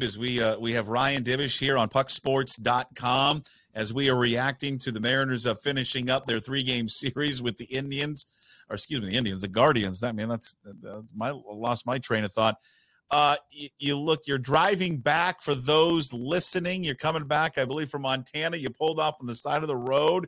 dude, as we have Ryan Divish here on pucksports.com as we are reacting to the Mariners finishing up their 3-game series with the Indians, or excuse me, the Guardians. Lost my train of thought. You're driving back. For those listening, you're coming back, I believe, from Montana. You pulled off on the side of the road.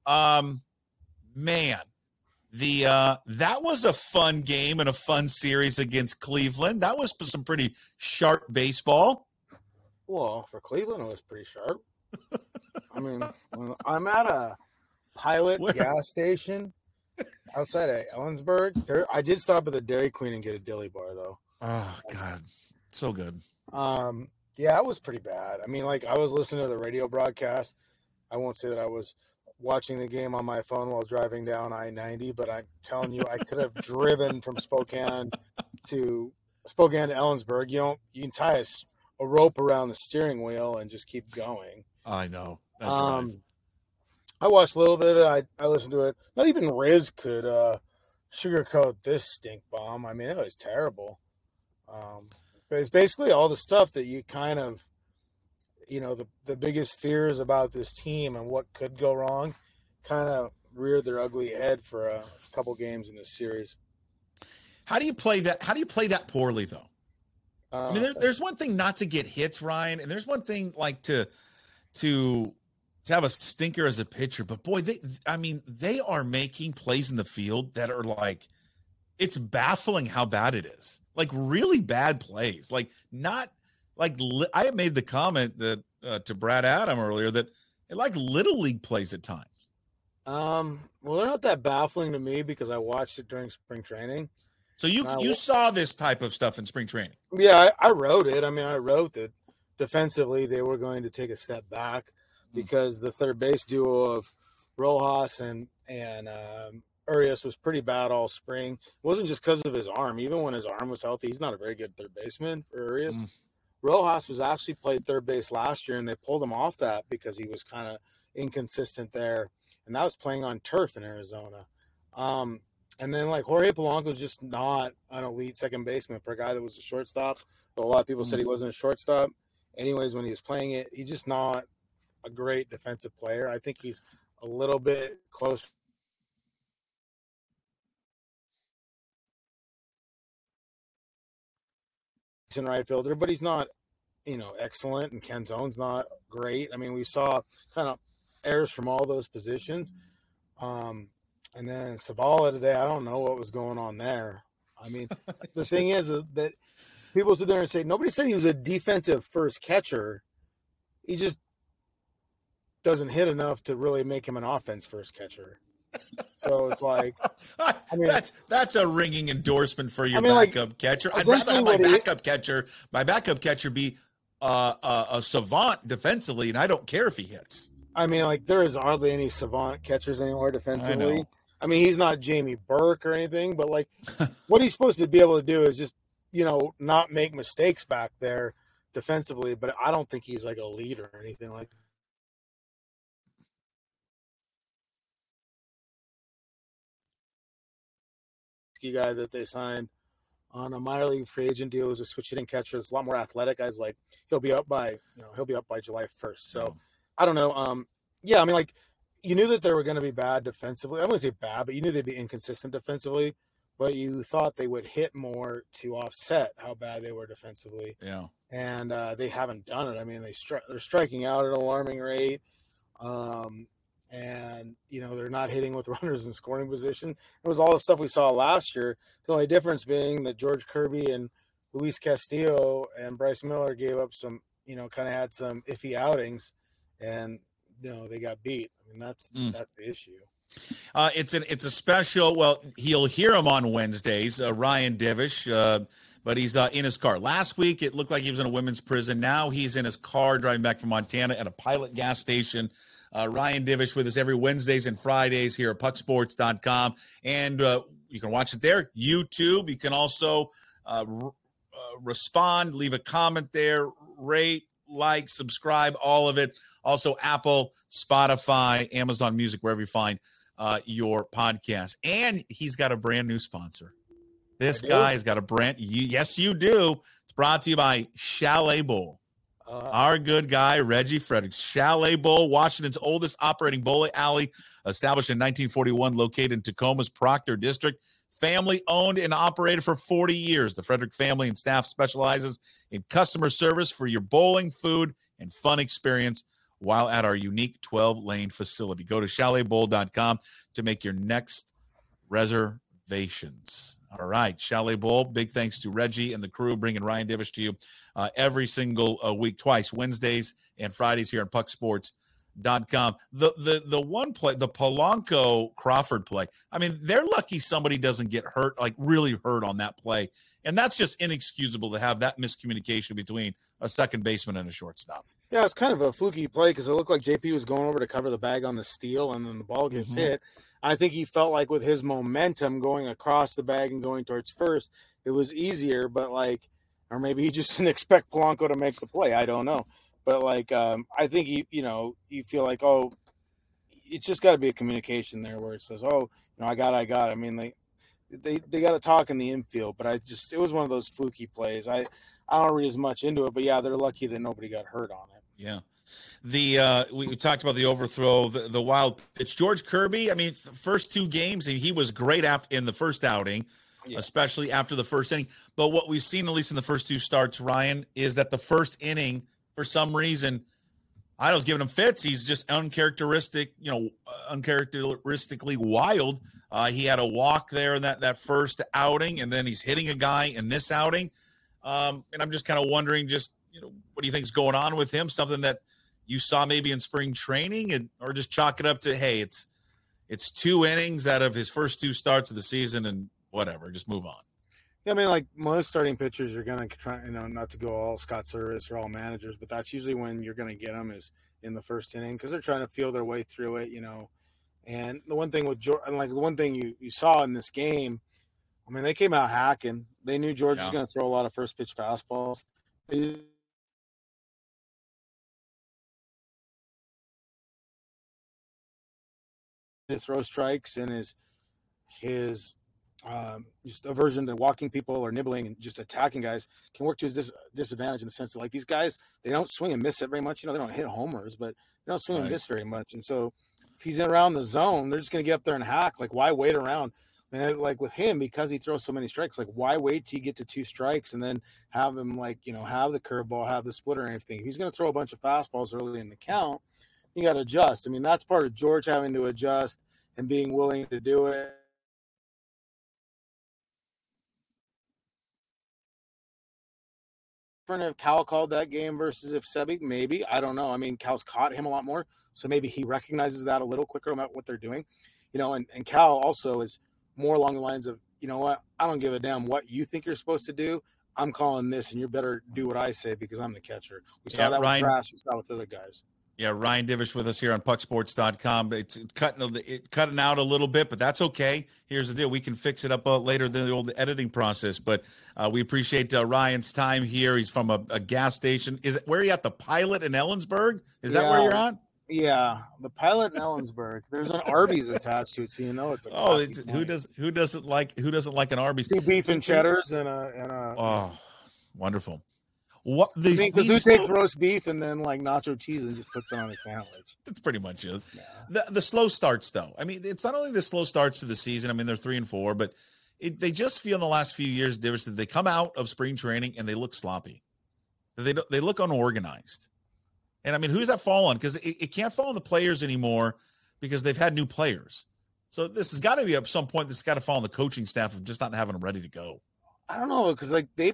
Man, that was a fun game and a fun series against Cleveland. That was some pretty sharp baseball. Well, for Cleveland, it was pretty sharp. I mean, I'm at a Pilot gas station outside of Ellensburg. I did stop at the Dairy Queen and get a dilly bar, though. Oh, God. So good. Yeah, it was pretty bad. I mean, like, I was listening to the radio broadcast. I won't say that I was watching the game on my phone while driving down I-90, but I'm telling you, I could have driven from Spokane to Ellensburg. You can tie a rope around the steering wheel and just keep going. I know. I watched a little bit of it. I listened to it. Not even Riz could sugarcoat this stink bomb. I mean, it was terrible. But it's basically all the stuff that you kind of, the biggest fears about this team and what could go wrong kind of reared their ugly head for a couple games in this series. How do you play that? How do you play that poorly, though? I mean, there's one thing not to get hits, Ryan, and there's one thing like to have a stinker as a pitcher. But boy, they are making plays in the field that are like, it's baffling how bad it is. Like really bad plays. Like not like I had made the comment that to Brad Adam earlier that it like little league plays at times. Well, they're not that baffling to me because I watched it during spring training. So you saw this type of stuff in spring training? Yeah, I wrote it. I mean, I wrote that defensively they were going to take a step back because the third base duo of Rojas and Urias was pretty bad all spring. It wasn't just because of his arm. Even when his arm was healthy, he's not a very good third baseman for Urias. Rojas was actually played third base last year, and they pulled him off that because he was kind of inconsistent there. And that was playing on turf in Arizona. And then, like, Jorge Polanco was just not an elite second baseman for a guy that was a shortstop. But a lot of people said he wasn't a shortstop. Anyways, when he was playing it, he's just not a great defensive player. I think he's a little bit close. He's in right fielder, but he's not, excellent. And Ken Zone's not great. I mean, we saw kind of errors from all those positions. And then Sabala today, I don't know what was going on there. I mean, the thing is that people sit there and say, nobody said he was a defensive first catcher. He just doesn't hit enough to really make him an offense first catcher. So it's like, I mean, that's a ringing endorsement for your backup catcher. I'd rather have my backup catcher be a savant defensively, and I don't care if he hits. I mean, like, there is hardly any savant catchers anymore defensively. I mean, he's not Jamie Burke or anything, but, like, what he's supposed to be able to do is just, not make mistakes back there defensively. But I don't think he's, like, a leader or anything like that. Guy that they signed on a minor league free agent deal is a switch hitting catcher. It's a lot more athletic. Guys like he'll be up by July 1st. So I don't know. Yeah, I mean, like, you knew that they were going to be bad defensively. I wouldn't say bad, but you knew they'd be inconsistent defensively. But you thought they would hit more to offset how bad they were defensively. Yeah, and they haven't done it. I mean, they're striking out at an alarming rate. And, they're not hitting with runners in scoring position. It was all the stuff we saw last year. The only difference being that George Kirby and Luis Castillo and Bryce Miller gave up some, kind of had some iffy outings, and, they got beat. I mean, that's the issue. It's a special. Well, he'll hear him on Wednesdays, Ryan Divish, but he's in his car. Last week, it looked like he was in a women's prison. Now he's in his car driving back from Montana at a Pilot gas station. Ryan Divish with us every Wednesdays and Fridays here at pucksports.com. And you can watch it there. YouTube. You can also respond, leave a comment there, rate, like, subscribe, all of it. Also, Apple, Spotify, Amazon Music, wherever you find your podcast. And he's got a brand new sponsor. This guy has got a brand. Yes, you do. It's brought to you by Chalet Bowl. Our good guy, Reggie Fredericks. Chalet Bowl, Washington's oldest operating bowling alley, established in 1941, located in Tacoma's Proctor District. Family owned and operated for 40 years. The Frederick family and staff specializes in customer service for your bowling, food, and fun experience while at our unique 12-lane facility. Go to chaletbowl.com to make your next reservations. All right, Chalet Bowl, big thanks to Reggie and the crew bringing Ryan Divish to you every single week, twice, Wednesdays and Fridays here on pucksports.com. The one play, the Polanco Crawford play, I mean, they're lucky somebody doesn't get hurt, like really hurt on that play. And that's just inexcusable to have that miscommunication between a second baseman and a shortstop. Yeah, it's kind of a fluky play because it looked like JP was going over to cover the bag on the steal, and then the ball gets hit. I think he felt like with his momentum going across the bag and going towards first, it was easier, but or maybe he just didn't expect Polanco to make the play. I don't know. But I think you feel like, oh, it's just got to be a communication there where it says, oh, I got it. I mean, they got to talk in the infield, but it was one of those fluky plays. I don't read as much into it, but yeah, they're lucky that nobody got hurt on it. Yeah. We talked about the overthrow, the wild pitch. George Kirby, I mean, first two games, he was great in the first outing, especially after the first inning. But what we've seen, at least in the first two starts, Ryan, is that the first inning, for some reason, I was giving him fits. He's just uncharacteristically wild. He had a walk there in that first outing, and then he's hitting a guy in this outing. And I'm just kind of wondering, what do you think is going on with him? Something that you saw maybe in spring training, or just chalk it up to, hey, it's two innings out of his first two starts of the season, and whatever, just move on. Yeah, I mean, like most starting pitchers, you're going to try, not to go all Scott Service or all managers, but that's usually when you're going to get them is in the first inning because they're trying to feel their way through it, And the one thing with George, the one thing you saw in this game, I mean, they came out hacking. They knew George was going to throw a lot of first pitch fastballs. To throw strikes and his just aversion to walking people or nibbling and just attacking guys can work to his disadvantage in the sense that these guys, they don't swing and miss it very much. They don't hit homers, but they don't swing and miss very much. And so if he's around the zone, they're just going to get up there and hack. Why wait around? And with him, because he throws so many strikes, why wait till you get to two strikes and then have him have the curveball, have the splitter and everything? If he's going to throw a bunch of fastballs early in the count, you got to adjust. I mean, that's part of George having to adjust and being willing to do it. If Cal called that game versus if Sebi, maybe. I don't know. I mean, Cal's caught him a lot more, so maybe he recognizes that a little quicker about what they're doing. And Cal also is more along the lines of, you know what, I don't give a damn what you think you're supposed to do. I'm calling this, and you better do what I say because I'm the catcher. We saw that with Grass. We saw it with other guys. Yeah, Ryan Divish with us here on pucksports.com. It's cutting out a little bit, but that's okay. Here's the deal. We can fix it up later in the old editing process, but we appreciate Ryan's time here. He's from a gas station. Where are you at, the Pilot in Ellensburg? Is that where you're at? Yeah, the Pilot in Ellensburg. There's an Arby's attached to it, so it's a who doesn't like an Arby's? Two beef and cheddars and a oh, wonderful. What who takes roast beef and then nacho cheese and just puts it on a sandwich? That's pretty much it. Yeah. The slow starts, though. I mean, it's not only the slow starts to the season. I mean, they're 3-4, but they just feel in the last few years they come out of spring training and they look sloppy. They look unorganized. And I mean, who's that fall on? Because it can't fall on the players anymore because they've had new players. So this has got to be at some point. This has got to fall on the coaching staff of just not having them ready to go. I don't know because they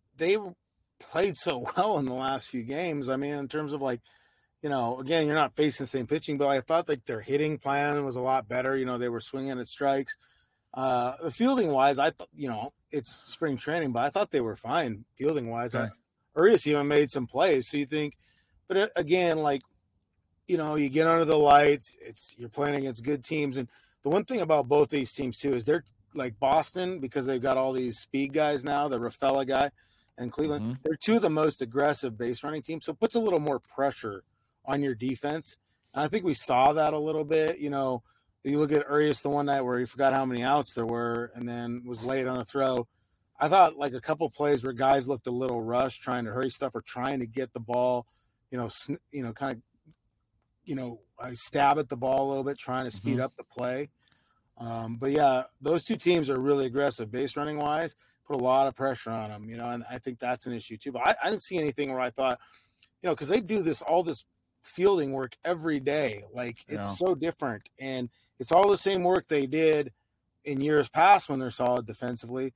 played so well in the last few games. I mean, in terms of again, you're not facing the same pitching, but I thought their hitting plan was a lot better. They were swinging at strikes. The fielding wise, I thought, it's spring training, but I thought they were fine fielding wise. Okay. Urias even made some plays. So you think, but again, you get under the lights, you're playing against good teams. And the one thing about both these teams too, is they're like Boston because they've got all these speed guys now, the Rafaela guy. And Cleveland, they're two of the most aggressive base running teams. So it puts a little more pressure on your defense. And I think we saw that a little bit. You look at Urias the one night where he forgot how many outs there were and then was late on a throw. I thought like a couple plays where guys looked a little rushed, trying to hurry stuff or trying to get the ball, kind of, I stab at the ball a little bit, trying to speed up the play. But yeah, those two teams are really aggressive base running wise, put a lot of pressure on them, and I think that's an issue too. But I didn't see anything where I thought, because they do all this fielding work every day. Like it's so different, and it's all the same work they did in years past when they're solid defensively.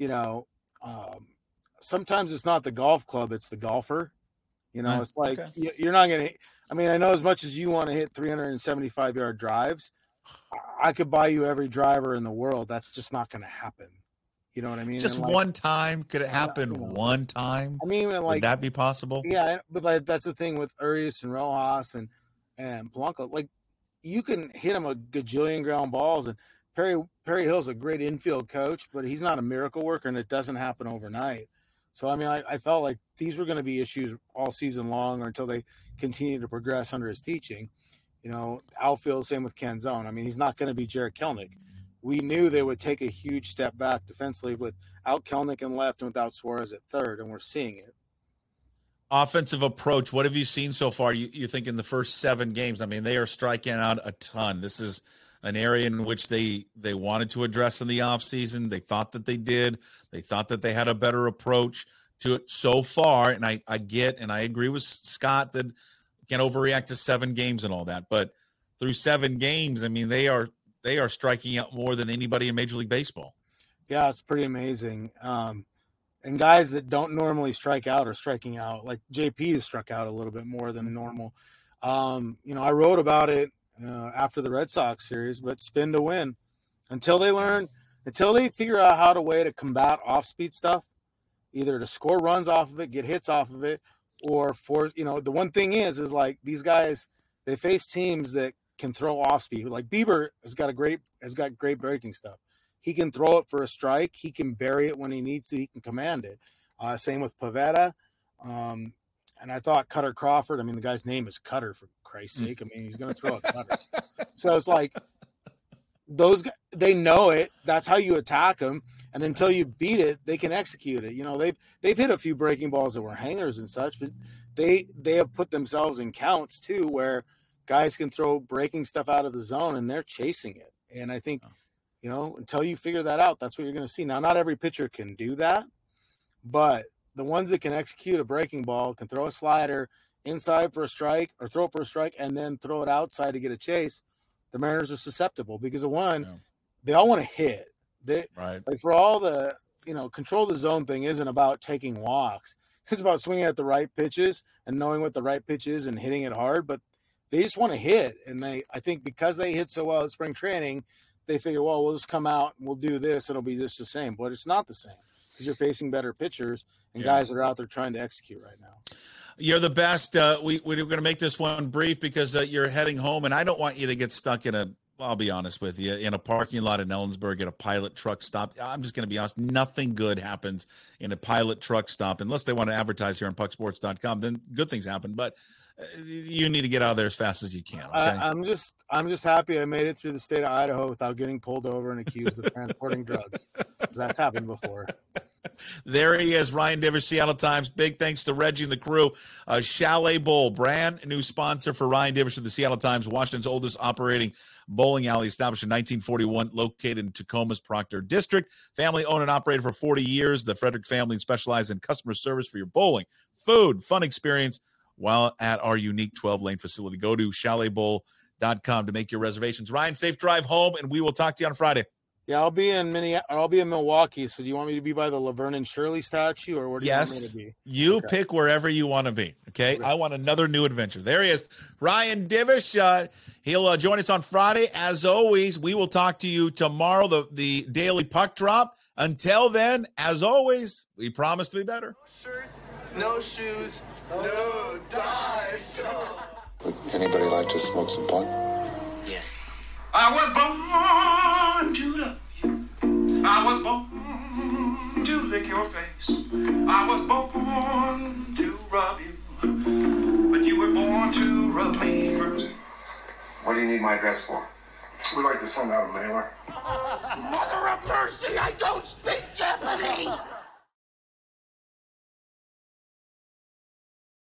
Sometimes it's not the golf club, it's the golfer. It's like you're not going to – I mean, I know as much as you want to hit 375-yard drives, I could buy you every driver in the world. That's just not going to happen. You know what I mean? Just one time? Could it happen one time? I mean, would that be possible? Yeah, but that's the thing with Urias and Rojas and Polanco. Like, you can hit him a gajillion ground balls, and Perry Hill's a great infield coach, but he's not a miracle worker, and it doesn't happen overnight. So, I mean, I felt like these were going to be issues all season long or until they continue to progress under his teaching. Outfield, same with Canzone. I mean, he's not going to be Jarred Kelenic. We knew they would take a huge step back defensively without Kelenic in left and without Suarez at third, and we're seeing it. Offensive approach, what have you seen so far? You think in the first 7 games? I mean, they are striking out a ton. This is an area in which they wanted to address in the offseason. They thought that they did. They thought that they had a better approach to it so far. And I agree with Scott that can't overreact to 7 games and all that. But through 7 games, I mean, they are striking out more than anybody in Major League Baseball. Yeah, it's pretty amazing. And guys that don't normally strike out are striking out. Like JP has struck out a little bit more than normal. I wrote about it after the Red Sox series, but spin to win. Until they figure out how to combat off-speed stuff, either to score runs off of it, get hits off of it, or the one thing is like these guys, they face teams that can throw off speed. Like Bieber has got great breaking stuff. He can throw it for a strike. He can bury it when he needs to. He can command it. Same with Pivetta. And I thought Cutter Crawford, I mean, the guy's name is Cutter, for Christ's sake. I mean, he's going to throw a cutter. So it's like those guys, they know it. That's how you attack them. And until you beat it, they can execute it. They've hit a few breaking balls that were hangers and such, but they have put themselves in counts too, where guys can throw breaking stuff out of the zone and they're chasing it. And I think, until you figure that out, that's what you're going to see. Now, not every pitcher can do that, but the ones that can execute a breaking ball, can throw a slider inside for a strike or throw it for a strike and then throw it outside to get a chase, the Mariners are susceptible because they all want to hit. Like for all the, control the zone thing isn't about taking walks. It's about swinging at the right pitches and knowing what the right pitch is and hitting it hard. But they just want to hit. And I think because they hit so well at spring training, they figure, well, we'll just come out and we'll do this. It'll be just the same. But it's not the same because you're facing better pitchers and guys that are out there trying to execute right now. You're the best. We're going to make this one brief because you're heading home, and I don't want you to get stuck I'll be honest with you, in a parking lot in Ellensburg at a Pilot truck stop. I'm just going to be honest. Nothing good happens in a Pilot truck stop unless they want to advertise here on pucksports.com. Then good things happen, but you need to get out of there as fast as you can. Okay? I'm just happy I made it through the state of Idaho without getting pulled over and accused of transporting drugs. That's happened before. There he is, Ryan Divish, Seattle Times. Big thanks to Reggie and the crew. Chalet Bowl, brand new sponsor for Ryan Divish of the Seattle Times, Washington's oldest operating bowling alley, established in 1941, located in Tacoma's Proctor District. Family owned and operated for 40 years. The Frederick family specializes in customer service for your bowling, food, fun experience while at our unique 12-lane facility. Go to chaletbowl.com to make your reservations. Ryan, safe drive home, and we will talk to you on Friday. Yeah, I'll be in Milwaukee. So do you want me to be by the Laverne and Shirley statue, or where do you want me to be? You pick wherever you want to be. Okay, I want another new adventure. There he is, Ryan Divish. He'll join us on Friday. As always, we will talk to you tomorrow. The daily puck drop. Until then, as always, we promise to be better. No shirt, no shoes, no ties. Would anybody like to smoke some pot? Yeah. I was born to love you. I was born to lick your face. I was born to rub you. But you were born to rub me first. What do you need my address for? We like to send out a mailer. Mother of mercy, I don't speak Japanese!